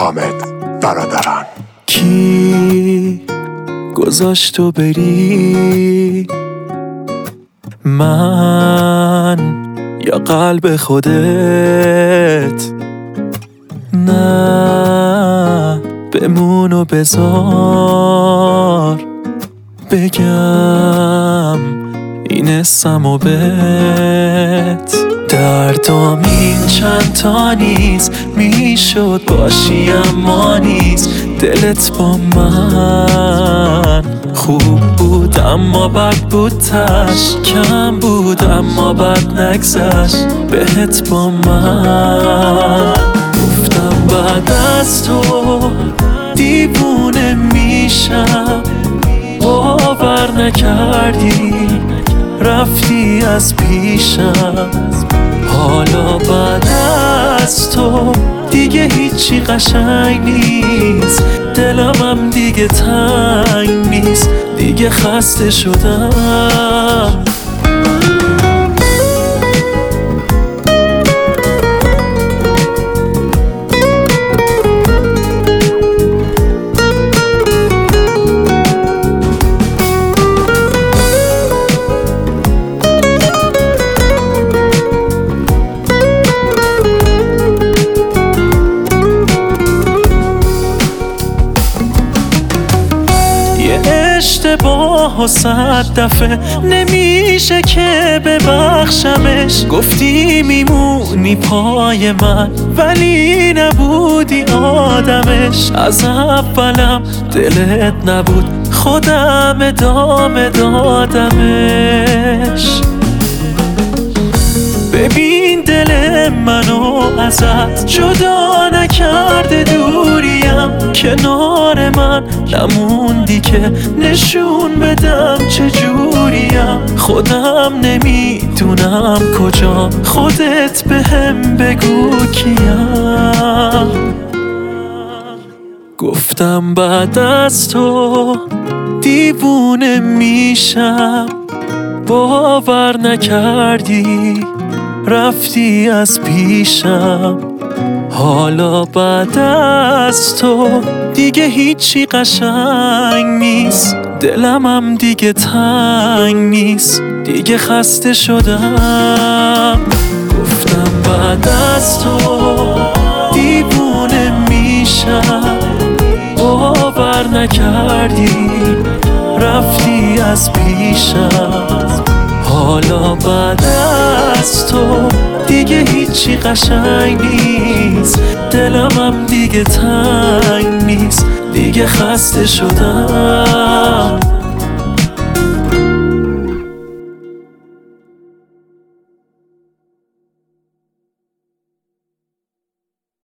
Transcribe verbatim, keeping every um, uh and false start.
حامد برادران. کی گذاشت تو بری؟ من یا قلب خودت؟ نه بمون و بذار بگم این اسم و بهت. دردام این چند تا نیست، میشد باشی اما نیست. دلت با من خوب بود اما بد بود، تش کم بود اما بد نگذشت بهت با من. گفتم بعد از تو دیوونه میشم، باور نکردی رفتی از پیشم. حالا بعد از تو دیگه هیچی قشنگ نیست، دلمم دیگه تنگ نیست، دیگه خسته شدم. اشتباه و صد دفعه نمیشه که ببخشمش. گفتی میمونی پای من ولی نبودی آدمش. از اولم دلت نبود، خودم ادامه دادمش. ببین دل منو ازت جدا نکرده دوریم، کنار من نموندی که نشون بدم چجوریم. خودم نمیدونم کجا، خودت بهم بگو کیم. گفتم بعد از تو دیوونه میشم، باور نکردی رفتی از پیشم. حالا بعد از تو دیگه هیچی قشنگ نیست، دلمم دیگه تنگ نیست، دیگه خسته شدم. گفتم بعد از تو دیوونه میشم، باور نکردی رفتی از پیشم. حالا بعد از تو دیگه هیچی قشنگ نیست، دلمم دیگه تنگ نیست، دیگه خسته شدم.